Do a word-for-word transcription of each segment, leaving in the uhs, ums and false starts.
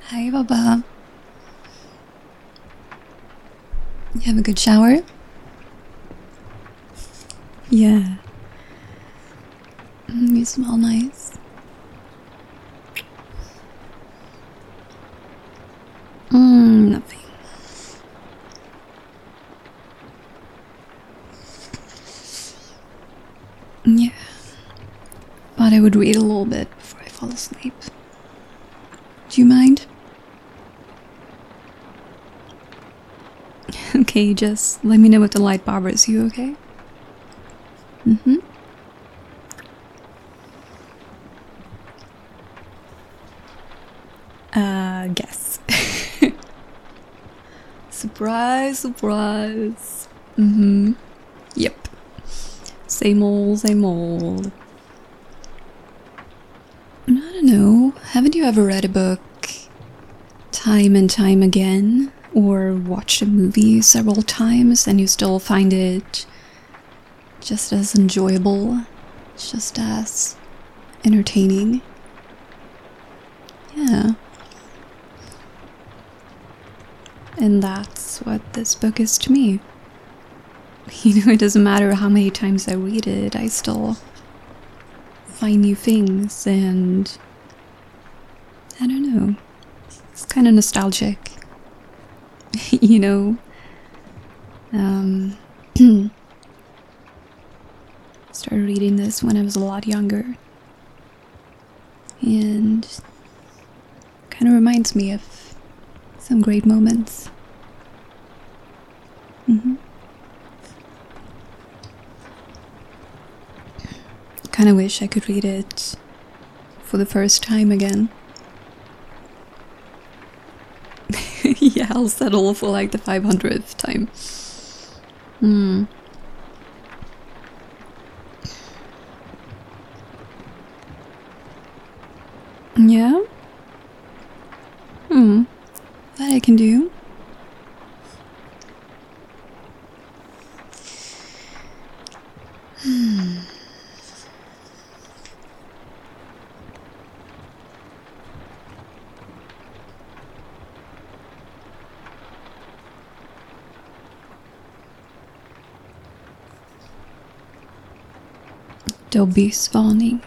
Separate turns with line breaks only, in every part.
Hi, Baba. You have a good shower? Yeah. Mm, you smell nice. Mm, nothing. Yeah. But I would read a little bit before I fall asleep. Do you mind? Okay, just let me know if the light bothers you, okay? Mm-hmm. Uh, guess. Surprise, surprise. Mm-hmm. Yep. Same old, same old. I don't know. Haven't you ever read a book time and time again? Or watched a movie several times and you still find it just as enjoyable, just as entertaining? Yeah. And that's what this book is to me. You know, it doesn't matter how many times I read it, I still find new things, and I don't know. It's kind of nostalgic. You know, um, started reading this when I was a lot younger, and kind of reminds me of some great moments. Mm-hmm. Kind of wish I could read it for the first time again. Yeah, I'll settle for like the five hundredth time. Hmm. Yeah? Hmm. That I can do. Hmm. Dobbys varning.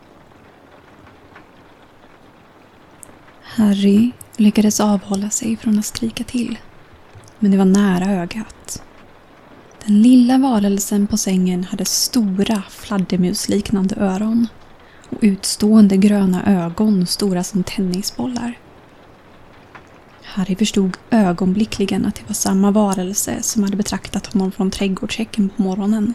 Harry lyckades avhålla sig från att skrika till, men det var nära ögat. Den lilla varelsen på sängen hade stora fladdermusliknande öron och utstående gröna ögon stora som tennisbollar. Harry förstod ögonblickligen att det var samma varelse som hade betraktat honom från trädgårdshäcken på morgonen.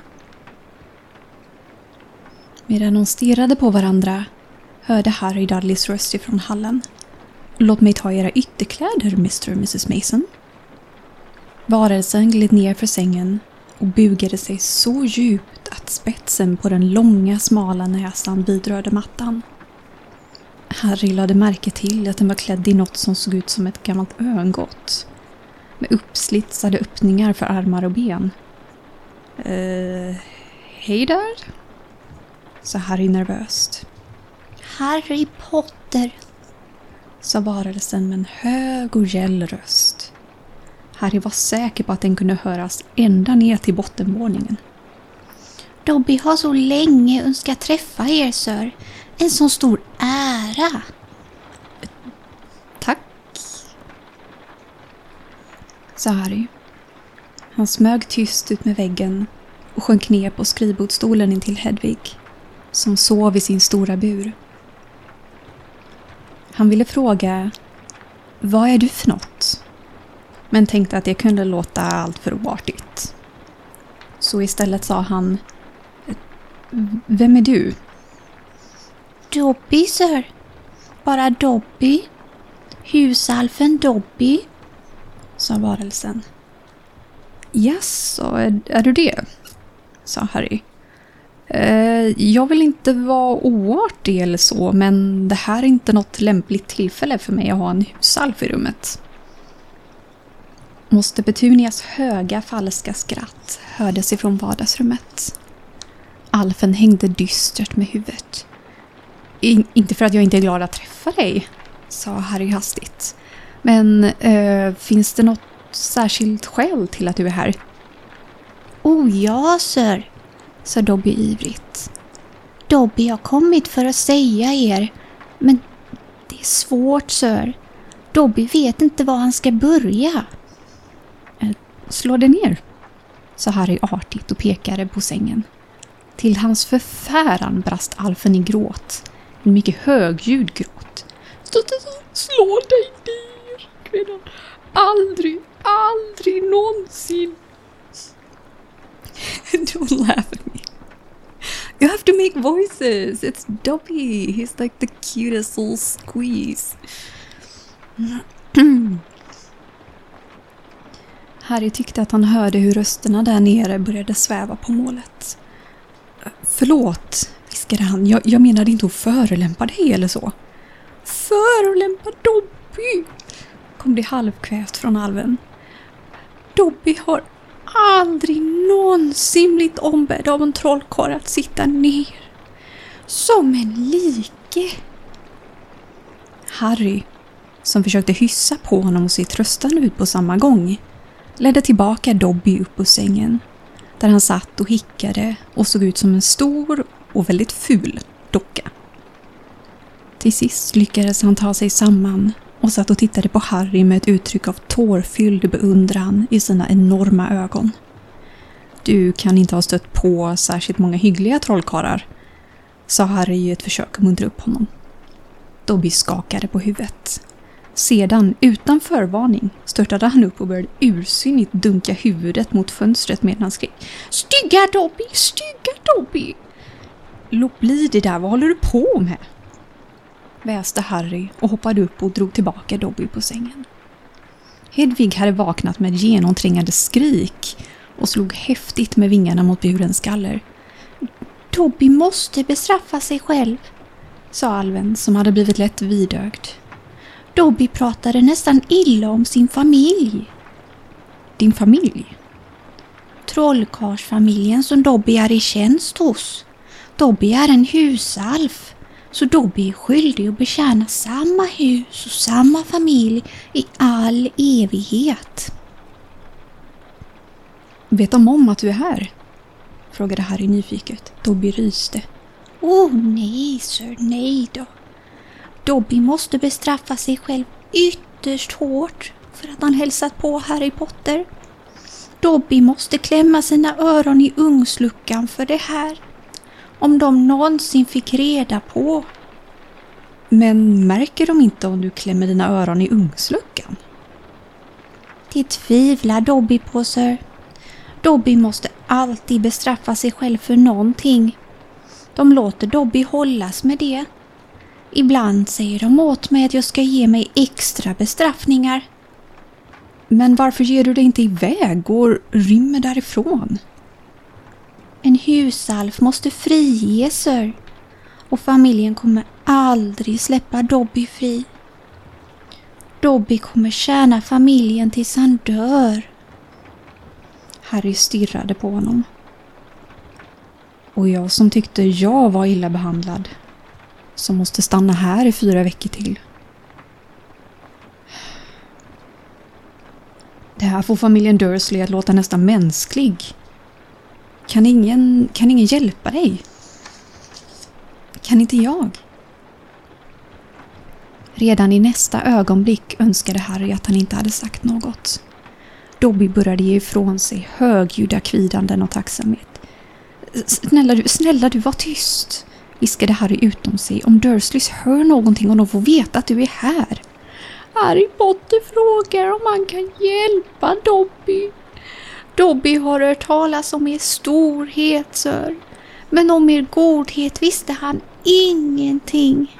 Medan de stirrade på varandra hörde Harry Dudleys röst ifrån hallen. Låt mig ta era ytterkläder, mister och missus Mason. Varelsen gled ner för sängen och bugade sig så djupt att spetsen på den långa smala näsan vidrörde mattan. Harry lade märke till att den var klädd i något som såg ut som ett gammalt örngott, med uppslitsade öppningar för armar och ben. Uh, hej där, sa Harry nervöst.
Harry Potter,
sa varelsen med en hög och gäll röst. Harry var säker på att den kunde höras ända ner till bottenvåningen.
Dobby har så länge önskat träffa er, sir. En så stor ära.
Tack, sa Harry. Han smög tyst ut med väggen och sjönk ner på skrivbordsstolen in till Hedvig, som sov i sin stora bur. Han ville fråga, vad är du för något? Men tänkte att det kunde låta allt för oartigt. Så istället sa han, vem är du?
Dobby, sir. Bara Dobby. Husalfen Dobby,
sa varelsen. Jaså, är, är du det? Sa Harry. Eh, jag vill inte vara oartig eller så, men det här är inte något lämpligt tillfälle för mig att ha en husalf i rummet. Måste Petunias höga falska skratt hördes ifrån vardagsrummet. Alfen hängde dystert med huvudet. In- inte för att jag inte är glad att träffa dig, sa Harry hastigt. Men eh, finns det något särskilt skäl till att du är här?
Oh ja, sir,
sa Dobby ivrigt.
Dobby har kommit för att säga er, men det är svårt, sir. Dobby vet inte var han ska börja.
Slå dig ner, sa Harry artigt och pekade på sängen. Till hans förfäran brast Alfen i gråt. En mycket högljudd gråt. Slå dig ner, kvinnan. Aldrig, aldrig någonsin. Don't laugh at me. You have to make voices. It's Dobby. He's like the cutest little squeeze. Harry tyckte att han hörde hur rösterna där nere började sväva på målet. Förlåt, viskade han. Jag, jag menade inte att förolämpa dig eller så. Förolämpa Dobby, kom det halvkvävt från alven. Dobby har aldrig någonsin blivit ombedd av en trollkarl att sitta ner. Som en like. Harry, som försökte hyssa på honom och se tröstande ut på samma gång, ledde tillbaka Dobby upp på sängen, där han satt och hickade och såg ut som en stor och väldigt ful docka. Till sist lyckades han ta sig samman och satt och tittade på Harry med ett uttryck av tårfylld beundran i sina enorma ögon. Du kan inte ha stött på särskilt många hyggliga trollkarlar, sa Harry i ett försök att muntra upp honom. Dobby skakade på huvudet. Sedan, utan förvarning, störtade han upp och började ursinnigt dunka huvudet mot fönstret medan han skrek: Stygga Dobby, stygga Dobby! Låt bli det där, vad håller du på med? Väste Harry och hoppade upp och drog tillbaka Dobby på sängen. Hedvig hade vaknat med ett genomträngande skrik och slog häftigt med vingarna mot burens skaller.
Dobby måste bestraffa sig själv,
sa alven som hade blivit lätt vidögd.
Dobby pratade nästan illa om sin familj.
Din familj?
Trollkarlsfamiljen som Dobby är i tjänst hos. Dobby är en husalf, så Dobby är skyldig att betjäna samma hus och samma familj i all evighet.
Vet de om att du är här? Frågade Harry nyfiket. Dobby ryste.
Åh oh, nej, sir, nej då. Dobby måste bestraffa sig själv ytterst hårt för att han hälsat på Harry Potter. Dobby måste klämma sina öron i ugnsluckan för det här. Om de någonsin fick reda på.
Men märker de inte om du klämmer dina öron i ugnsluckan?
Det tvivlar Dobby på, sir. Dobby måste alltid bestraffa sig själv för någonting. De låter Dobby hållas med det. Ibland säger de åt mig att jag ska ge mig extra bestraffningar.
Men varför ger du dig inte iväg och rymmer därifrån?
En husalf måste friges, sir. Och familjen kommer aldrig släppa Dobby fri. Dobby kommer tjäna familjen tills han dör.
Harry stirrade på honom. Och jag som tyckte jag var illa behandlad, som måste stanna här i fyra veckor till. Det här får familjen Dursley att låta nästan mänsklig. Kan ingen, kan ingen hjälpa dig? Kan inte jag? Redan i nästa ögonblick önskade Harry att han inte hade sagt något. Dobby började ge ifrån sig högljudda kvidanden och tacksamhet. Snälla du, snälla du, var tyst, viskade Harry utom sig. Om Dursleys hör någonting och de får veta att du är här. Harry Potter frågar om man kan hjälpa Dobby. Dobby har hört talas om er storhet, sir. Men om er godhet visste han ingenting.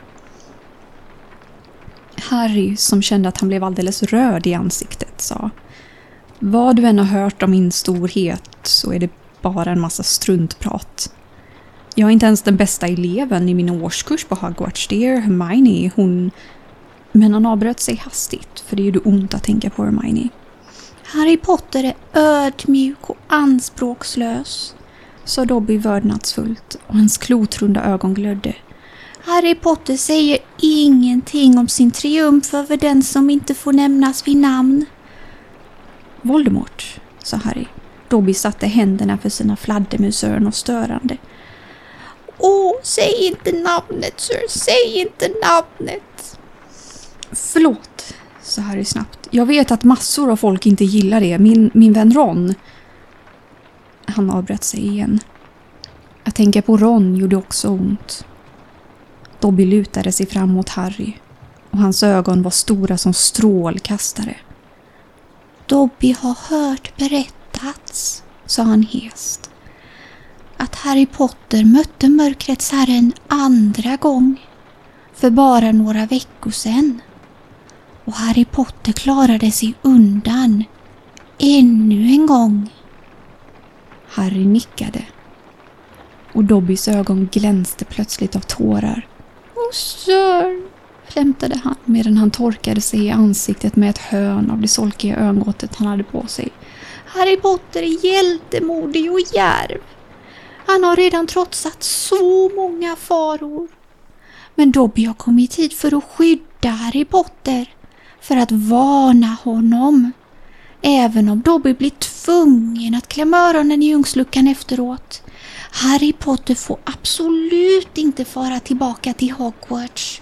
Harry, som kände att han blev alldeles röd i ansiktet, sa: Vad du än har hört om min storhet så är det bara en massa struntprat. Jag är inte ens den bästa eleven i min årskurs på Hogwarts. Det är Hermione, hon... Men han avbröt sig hastigt, för det gjorde ont att tänka på Hermione. Harry Potter är ödmjuk och anspråkslös, sa Dobby vördnadsfullt, och hans klotrunda ögon glödde.
Harry Potter säger ingenting om sin triumf över den som inte får nämnas vid namn.
Voldemort, sa Harry. Dobby satte händerna för sina fladdermusöron och störande.
Åh, säg inte namnet, sir. Säg inte namnet.
Förlåt, sa Harry snabbt. Jag vet att massor av folk inte gillar det. Min, min vän Ron. Han avbröt sig igen. Att tänka på Ron gjorde också ont. Dobby lutade sig fram mot Harry och hans ögon var stora som strålkastare.
Dobby har hört berättats, sa han hest, att Harry Potter mötte mörkrets herre en andra gång för bara några veckor sedan. Och Harry Potter klarade sig undan ännu en gång.
Harry nickade och Dobbys ögon glänste plötsligt av tårar.
Åh, sir,
flämtade han medan han torkade sig i ansiktet med ett hörn av det solkiga örngottet han hade på sig.
Harry Potter är hjältemodig och djärv. Han har redan trotsat så många faror. Men Dobby har kommit hit för att skydda Harry Potter, för att varna honom. Även om Dobby blir tvungen att klämma öronen i ungsluckan efteråt. Harry Potter får absolut inte fara tillbaka till Hogwarts.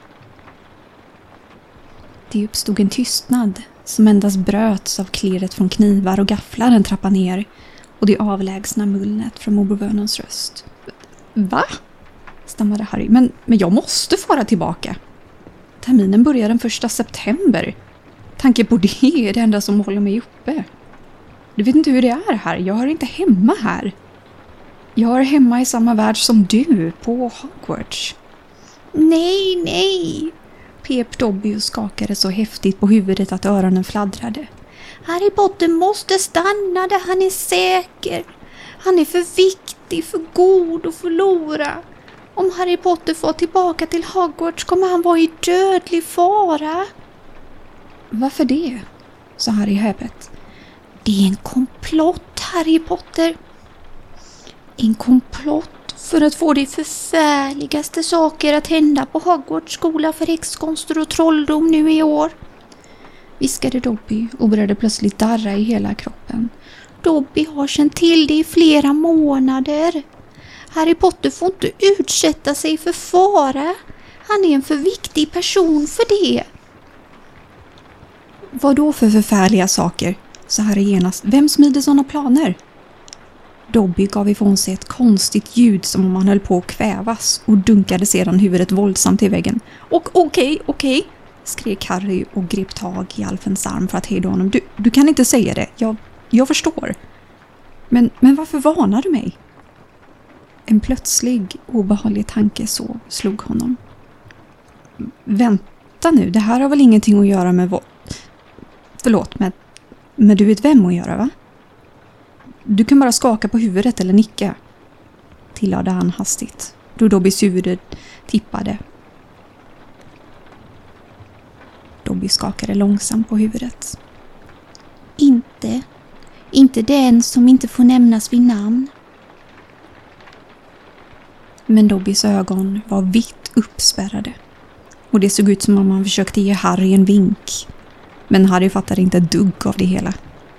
Det uppstod en tystnad som endast bröts av klirret från knivar och gafflar en trappa ner och det avlägsna mullnet från morbrovönens röst. Va? Stammade Harry. Men, men jag måste fara tillbaka. Terminen börjar den första september. Tanke på det är det enda som håller mig uppe. Du vet inte hur det är här. Jag hör inte hemma här. Jag är hemma i samma värld som du på Hogwarts.
Nej, nej.
Pep Dobby och skakade så häftigt på huvudet att öronen fladdrade.
Harry Potter måste stanna där han är säker. Han är för viktig, för god att förlora. Om Harry Potter får tillbaka till Hogwarts kommer han vara i dödlig fara.
Varför det? Sa Harry häpet.
Det är en komplott, Harry Potter. En komplott för att få de förfärligaste saker att hända på Hogwarts skola för häxkonster och trolldom nu i år.
Viskade Dobby och började plötsligt darra i hela kroppen.
Dobby har känt till det i flera månader. Harry Potter får inte utsätta sig för fara. Han är en för viktig person för det.
Vad då för förfärliga saker? Sa Harry genast. Vem smider sådana planer? Dobby gav ifrån sig ett konstigt ljud som om han höll på att kvävas och dunkade sedan huvudet våldsamt i väggen. Och okej, okay, okej, okay, skrek Harry och grep tag i Alfens arm för att hejda honom. Du, du kan inte säga det, jag, jag förstår. Men, men varför varnar du mig? En plötslig, obehaglig tanke så slog honom. Vänta nu, det här har väl ingenting att göra med vad... Förlåt, men, men du vet vem att göra, va? Du kan bara skaka på huvudet eller nicka, tillade han hastigt, då Dobbys huvud tippade. Dobby skakade långsamt på huvudet.
Inte, inte den som inte får nämnas vid namn.
Men Dobbys ögon var vitt uppspärrade och det såg ut som om han försökte ge Harry en vink. Men Harry fattade inte ett dugg av det hela.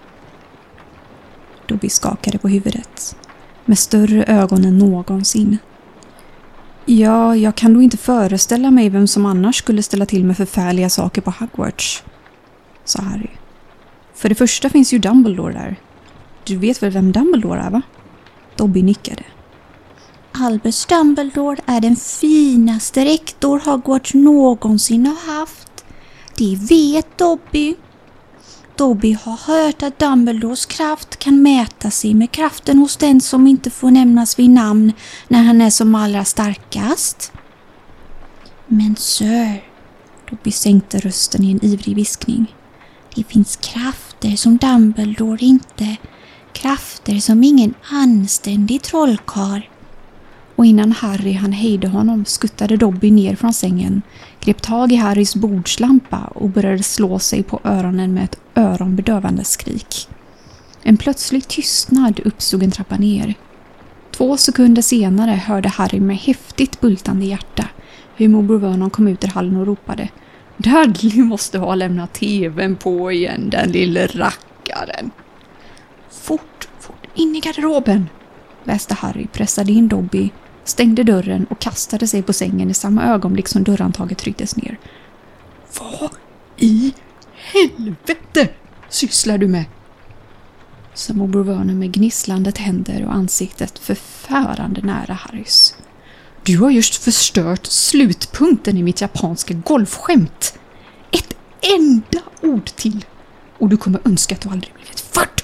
Dobby skakade på huvudet, med större ögon än någonsin. Ja, jag kan då inte föreställa mig vem som annars skulle ställa till med förfärliga saker på Hogwarts, sa Harry. För det första finns ju Dumbledore där. Du vet väl vem Dumbledore är, va? Dobby nickade.
Albus Dumbledore är den finaste rektor Hogwarts någonsin har haft. Det vet Dobby. Dobby har hört att Dumbledores kraft kan mäta sig med kraften hos den som inte får nämnas vid namn när han är som allra starkast. Men sir, Dobby sänkte rösten i en ivrig viskning. Det finns krafter som Dumbledore inte, krafter som ingen anständig trollkarl. Och innan Harry han hejde honom skuttade Dobby ner från sängen, grep tag i Harrys bordslampa och började slå sig på öronen med ett öronbedövande skrik. En plötslig tystnad uppstod en trappa ner.
Två sekunder senare hörde Harry med häftigt bultande hjärta hur morbror Vernon kom ut ur hallen och ropade: Dudley måste ha lämnat tvn på igen, den lille rackaren. Fort, fort, in i garderoben, väste Harry, pressade in Dobby, stängde dörren och kastade sig på sängen i samma ögonblick som dörrhandtaget trycktes ner. Vad i helvete sysslar du med? Sa morbror Vernon med gnisslande tänder och ansiktet förfärande nära Harrys. Du har just förstört slutpunkten i mitt japanska golfskämt. Ett enda ord till och du kommer önska att du aldrig blivit född.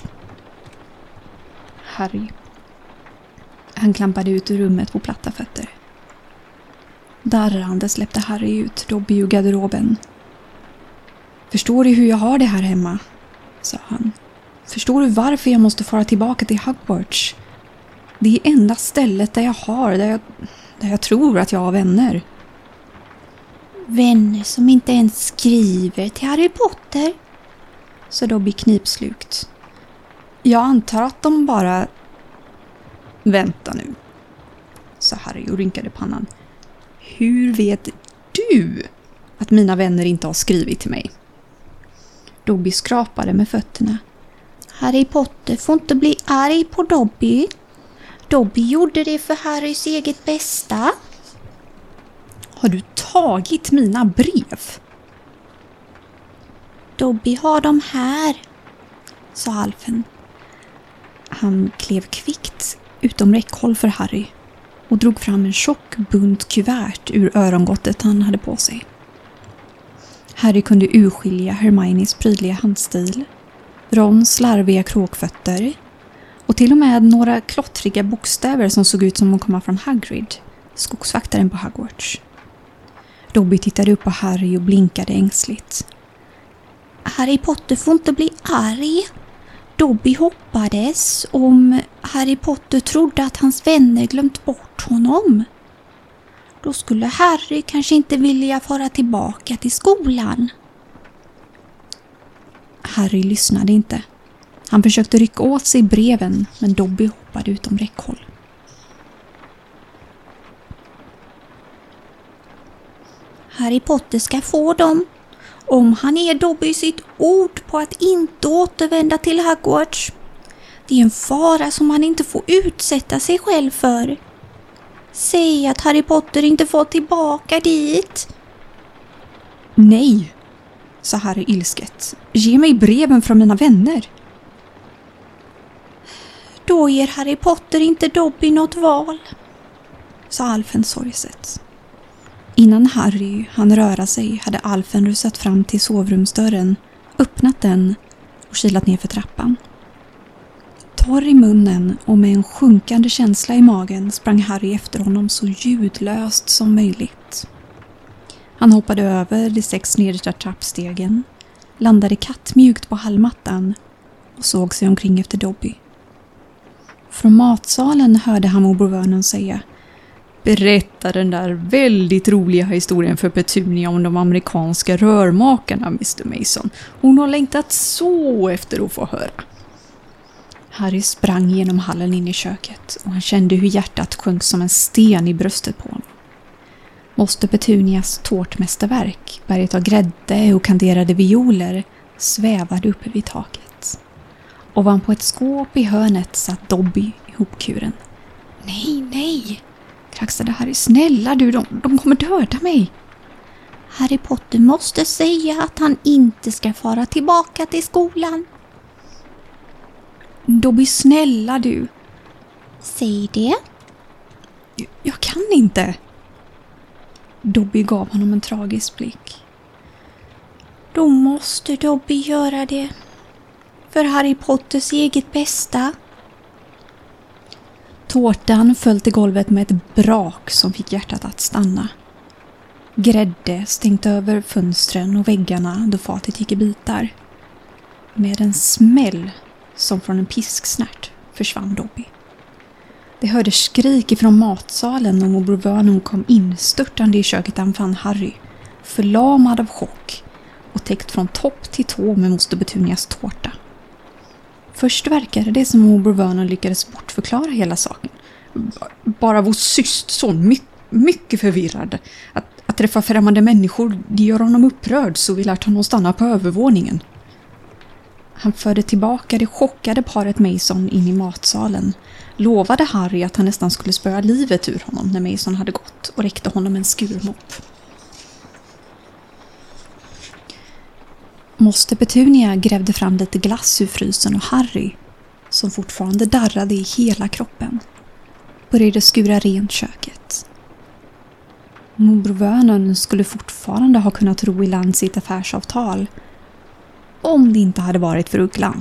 Harry. Han klampade ut ur rummet på platta fötter. Darrande släppte Harry ut Dobby ur garderoben. Förstår du hur jag har det här hemma? Sa han. Förstår du varför jag måste fara tillbaka till Hogwarts? Det är enda stället där jag har, där jag, där jag tror att jag har vänner.
Vänner som inte ens skriver till Harry Potter?
Så Dobby knipslukt. Jag antar att de bara... Vänta nu, sa Harry och rynkade pannan. Hur vet du att mina vänner inte har skrivit till mig? Dobby skrapade med fötterna.
Harry Potter får inte bli arg på Dobby. Dobby gjorde det för Harrys eget bästa.
Har du tagit mina brev?
Dobby har dem här, sa Alfen.
Han klev kvickt utom räckhåll för Harry och drog fram en tjock bunt kuvert ur örongottet han hade på sig. Harry kunde urskilja Hermiones prydliga handstil, Rons slarviga kråkfötter och till och med några klottriga bokstäver som såg ut som att komma från Hagrid, skogsvaktaren på Hogwarts. Dobby tittade upp på Harry och blinkade ängsligt.
Harry Potter får inte bli arg. Dobby hoppades om Harry Potter trodde att hans vänner glömt bort honom. Då skulle Harry kanske inte vilja fara tillbaka till skolan.
Harry lyssnade inte. Han försökte rycka åt sig breven, men Dobby hoppade utom räckhåll.
Harry Potter ska få dem om han ger Dobby sitt ord på att inte återvända till Hogwarts. Det är en fara som han inte får utsätta sig själv för. Säg att Harry Potter inte får tillbaka dit.
Nej, sa Harry ilsket. Ge mig breven från mina vänner.
Då ger Harry Potter inte Dobby något val, sa Alfen sorgset.
Innan Harry hann röra sig hade Alfen rusat fram till sovrumsdörren, öppnat den och kilat ner för trappan. Torr i munnen och med en sjunkande känsla i magen sprang Harry efter honom så ljudlöst som möjligt. Han hoppade över de sex nedersta trappstegen, landade kattmjukt på hallmattan och såg sig omkring efter Dobby. Från matsalen hörde han morbror Vernon säga: Berätta den där väldigt roliga historien för Petunia om de amerikanska rörmakarna, mister Mason. Hon har längtat så efter att få höra. Harry sprang genom hallen in i köket och han kände hur hjärtat sjönk som en sten i bröstet på honom. Måste Petunias tårtmästerverk, berget av grädde och kanderade violer, svävade uppe vid taket. Ovanpå ett skåp i hörnet satt Dobby ihopkuren. Nej, nej, kraxade Harry. Snälla du, de, de kommer döda mig.
Harry Potter måste säga att han inte ska fara tillbaka till skolan.
Dobby, snälla du.
Säg det.
Jag, jag kan inte. Dobby gav honom en tragisk blick.
Då måste Dobby göra det. För Harry Potters eget bästa.
Tårtan föll till golvet med ett brak som fick hjärtat att stanna. Grädde stängt över fönstren och väggarna då fatet gick i bitar. Med en smäll som från en pisksnärt försvann Dobby. Det hörde skrik ifrån matsalen och morbror Vernon kom in störtande i köket där han fann Harry, förlamad av chock och täckt från topp till tå med moster Petunias tårta. Först verkade det som morbror Vernon lyckades bortförklara hela saken.
bara vår systerson mycket, mycket förvirrad. Att, att träffa främmande människor, det gör honom upprörd, så vi lät honom stanna på övervåningen. Han förde tillbaka det chockade paret Mason in i matsalen. Lovade Harry att han nästan skulle spöa livet ur honom när Mason hade gått och räckte honom en skurmopp. Moster Petunia grävde fram lite glass ur frysen och Harry, som fortfarande darrade i hela kroppen, började skura rent köket. Morbror Vernon skulle fortfarande ha kunnat ro i land sitt affärsavtal om det inte hade varit för ugglan.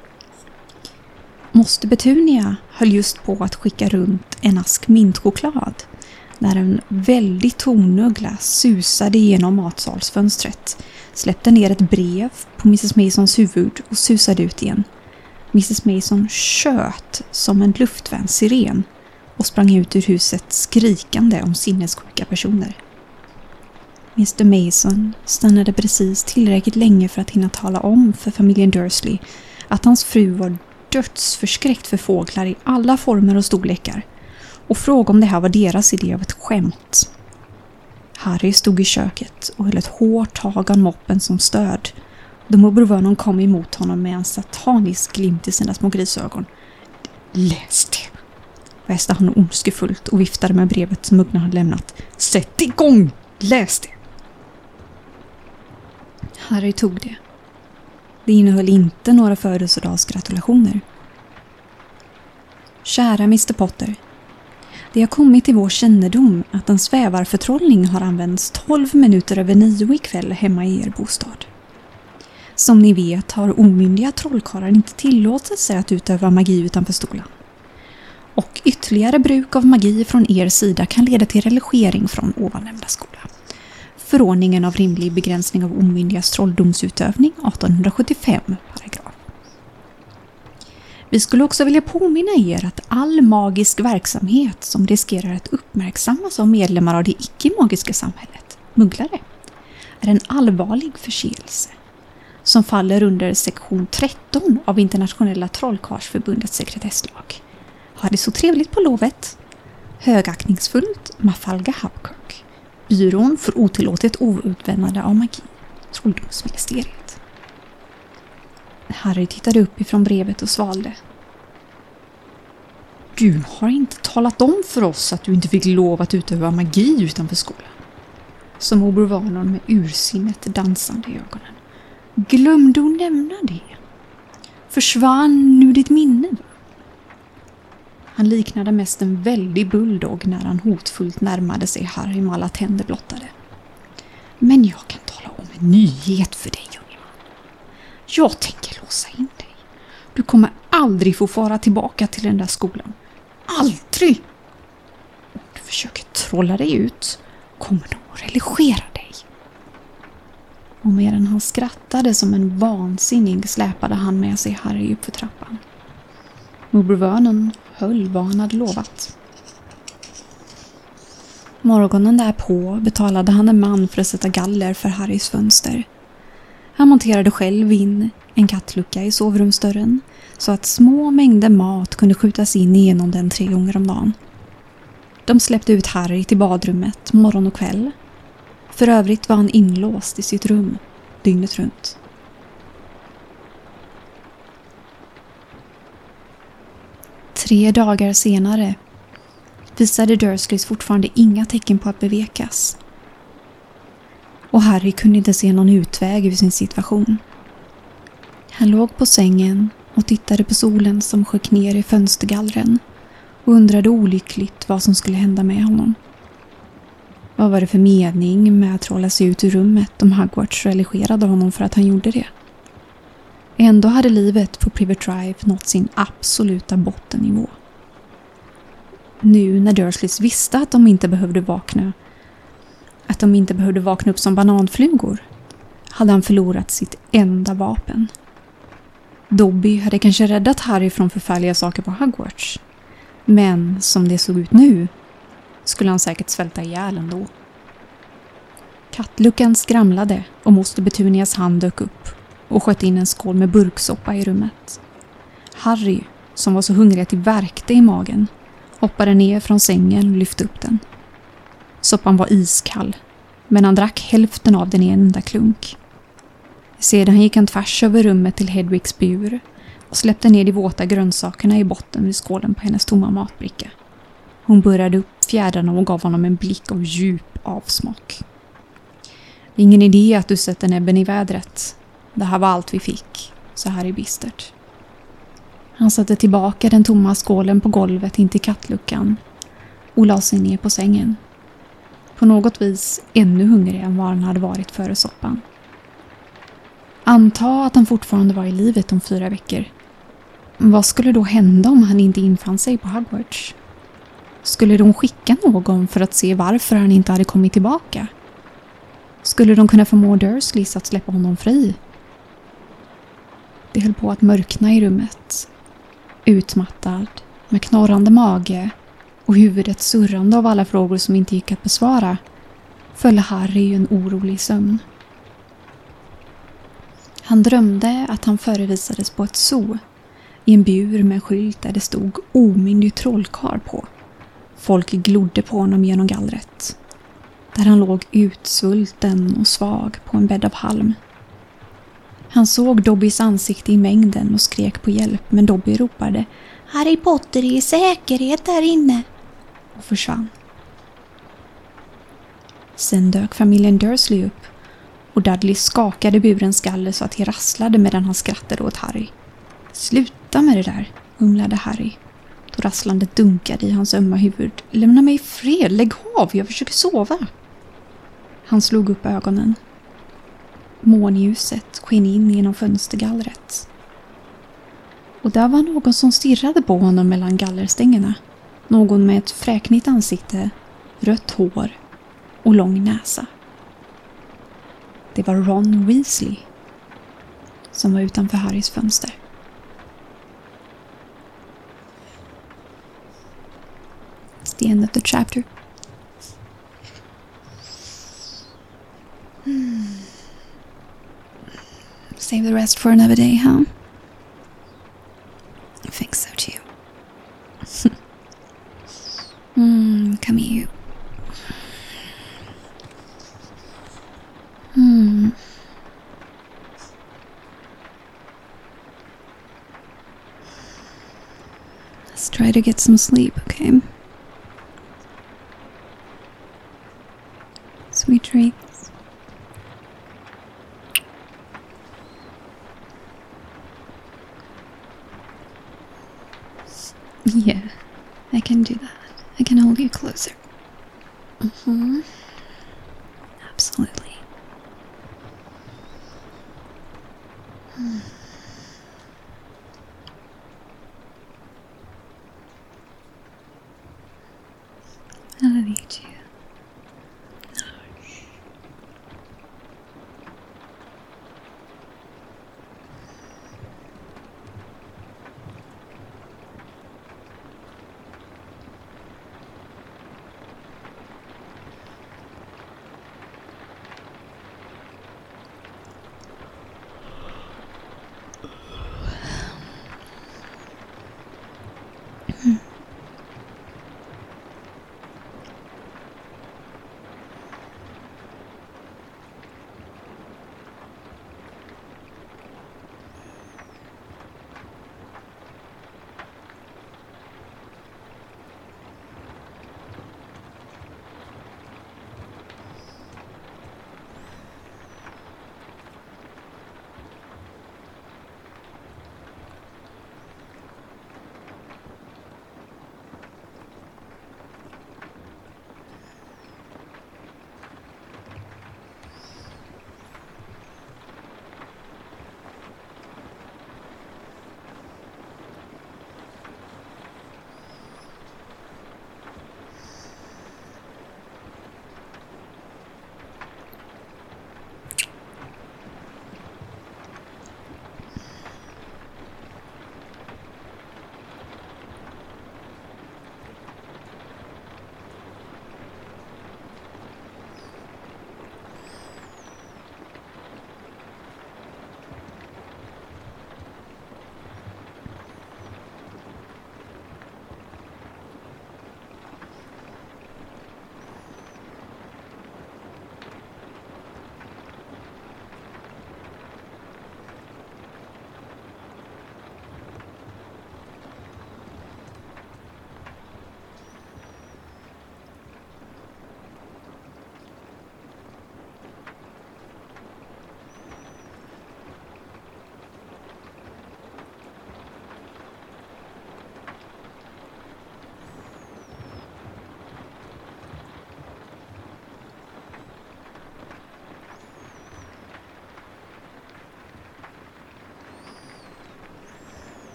Moster Petunia höll just på att skicka runt en ask mintchoklad när en väldigt tornuggla susade genom matsalsfönstret, släppte ner ett brev på missus Masons huvud och susade ut igen. missus Mason tjöt som en luftvärnssiren och sprang ut ur huset skrikande om sinnessjuka personer. mister Mason stannade precis tillräckligt länge för att hinna tala om för familjen Dursley att hans fru var dödsförskräckt för fåglar i alla former och storlekar och fråga om det här var deras idé av ett skämt. Harry stod i köket och höll ett hårt tag av moppen som stöd då morbror Vernon kom emot honom med en satanisk glimt i sina små grisögon. Läs det, väste han ondskefullt och viftade med brevet som Ugglan hade lämnat. Sätt igång! Läs det! Harry tog det. Det innehöll inte några födelsedagsgratulationer. Kära mister Potter, det har kommit till vår kännedom att en svävarförtrollning har använts tolv minuter över nio ikväll hemma i er bostad. Som ni vet har omyndiga trollkarlar inte tillåtit sig att utöva magi utanför skolan. Och ytterligare bruk av magi från er sida kan leda till relegering från ovannämnda skola. Förordningen av rimlig begränsning av omyndigas trolldomsutövning arton sjuttiofem paragraf. Vi skulle också vilja påminna er att all magisk verksamhet som riskerar att uppmärksammas av medlemmar av det icke-magiska samhället, mugglare, är en allvarlig förseelse som faller under sektion tretton av Internationella trollkarlsförbundets sekretesslag. Ha det så trevligt på lovet. Högaktningsfullt Mafalga Hubkirk, byrån för otillåtet outvändande av magi, trolldomsministeriet. Harry tittade upp ifrån brevet och svalde. Du har inte talat om för oss att du inte fick lov att utöva magi utanför skolan. Som morbror Vernon med ursinnet dansande i ögonen. Glömde hon nämna det? Försvann nu ditt minne? Han liknade mest en väldig bulldog när han hotfullt närmade sig Harry med alla tänder blottade. Men jag kan tala om en nyhet för dig, unge man. Jag tänker låsa in dig. Du kommer aldrig få fara tillbaka till den där skolan. Aldrig! Om du försöker trolla dig ut kommer de att religera dig. Och medan han skrattade som en vansinnig släpade han med sig Harry upp för trappan. Morbror Vernon höll vad han hade lovat. Morgonen därpå betalade han en man för att sätta galler för Harrys fönster. Han monterade själv in en kattlucka i sovrumsdörren så att små mängder mat kunde skjutas in igenom den tre gånger om dagen. De släppte ut Harry till badrummet morgon och kväll. För övrigt var han inlåst i sitt rum dygnet runt. Tre dagar senare visade Dursleys fortfarande inga tecken på att bevekas. Och Harry kunde inte se någon utväg ur sin situation. Han låg på sängen och tittade på solen som sjönk ner i fönstergallren och undrade olyckligt vad som skulle hända med honom. Vad var det för mening med att trolla sig ut ur rummet om Hogwarts religerade honom för att han gjorde det? Ändå hade livet på Privet Drive nått sin absoluta bottennivå. Nu när Dursleys visste att de inte behövde vakna, att de inte behövde vakna upp som bananflugor, hade han förlorat sitt enda vapen. Dobby hade kanske räddat Harry från förfärliga saker på Hogwarts, men som det såg ut nu skulle han säkert svälta ihjäl ändå. Kattluckan skramlade och moster Petunias hand dök upp och sköt in en skål med burksoppa i rummet. Harry, som var så hungrig att det värkte i magen, hoppade ner från sängen och lyfte upp den. Soppan var iskall, men han drack hälften av den i en enda klunk. Sedan gick han tvärs över rummet till Hedvigs bur och släppte ner de våta grönsakerna i botten vid skålen på hennes tomma matbricka. Hon började upp fjädrarna och gav honom en blick av djup avsmak. Det är ingen idé att du sätter näbben i vädret. Det här var allt vi fick, så här är bistert. Han satte tillbaka den tomma skålen på golvet in till kattluckan och la sig ner på sängen. På något vis ännu hungrigare än vad han hade varit före soppan. Anta att han fortfarande var i livet om fyra veckor. Vad skulle då hända om han inte infann sig på Hogwarts? Skulle de skicka någon för att se varför han inte hade kommit tillbaka? Skulle de kunna förmå Dursleys att släppa honom fri? Det höll på att mörkna i rummet. Utmattad, med knorrande mage och huvudet surrande av alla frågor som inte gick att besvara, föll Harry i en orolig sömn. Han drömde att han förevisades på ett zoo i en bur med en skylt där det stod omyndig trollkarl på. Folk glodde på honom genom gallret. Där han låg utsvulten och svag på en bädd av halm. Han såg Dobbys ansikte i mängden och skrek på hjälp, men Dobby ropade "Harry Potter är i säkerhet där inne!" och försvann. Sen dök familjen Dursley upp och Dudley skakade burens skalle så att det rasslade medan han skrattade åt Harry. "Sluta med det där", humlade Harry. Då rasslandet dunkade i hans ömma huvud. "Lämna mig i fred, lägg av, jag försöker sova." Han slog upp ögonen. Månljuset sken in genom fönstergallret. Och där var någon som stirrade på honom mellan gallerstängerna. Någon med ett fräknigt ansikte, rött hår och lång näsa. Det var Ron Weasley som var utanför Harrys fönster. It's the end of the chapter. Hmm. Save the rest for another day, huh? I think so too. Hmm, come here, you. Hmm. Let's try to get some sleep, okay? Sweet dreams. Yeah, I can do that. I can hold you closer. Mm-hmm. Absolutely. Hmm.